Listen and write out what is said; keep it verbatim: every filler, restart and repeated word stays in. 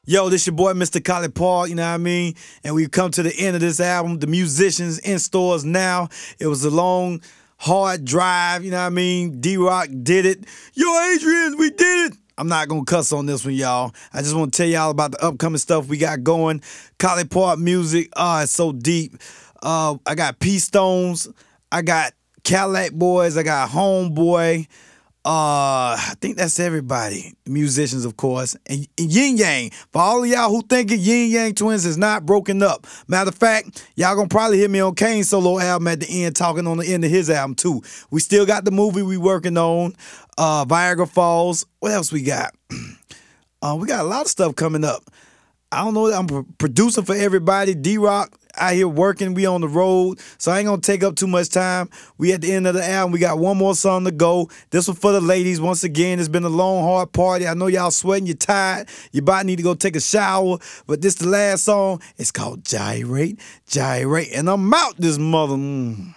Yo, this your boy, Mister Collie Paul, you know what I mean? And we come to the end of this album. The musicians in stores now. It was a long, hard drive, you know what I mean? D-Rock did it. Yo, Adrian, we did it. I'm not going to cuss on this one, y'all. I just want to tell y'all about the upcoming stuff we got going. Collie Park music, oh, it's so deep. Uh, I got P-Stones. I got Cadillac Boys. I got Homeboy. Uh, I think that's everybody. The musicians, of course. And, and Yin Yang. For all of y'all who think it, Yin Yang Twins is not broken up. Matter of fact, y'all gonna probably hear me on Kane's solo album at the end, talking on the end of his album, too. We still got the movie we working on. Uh, Viagra Falls. What else we got? uh, we got a lot of stuff coming up. I don't know. I'm producing for everybody. D-Rock out here working. We on the road. So I ain't going to take up too much time. We at the end of the album. We got one more song to go. This one for the ladies. Once again, it's been a long, hard party. I know y'all sweating. You're tired. You about need to go take a shower. But this the last song. It's called Gyrate, Gyrate. And I'm out this mother. Mm.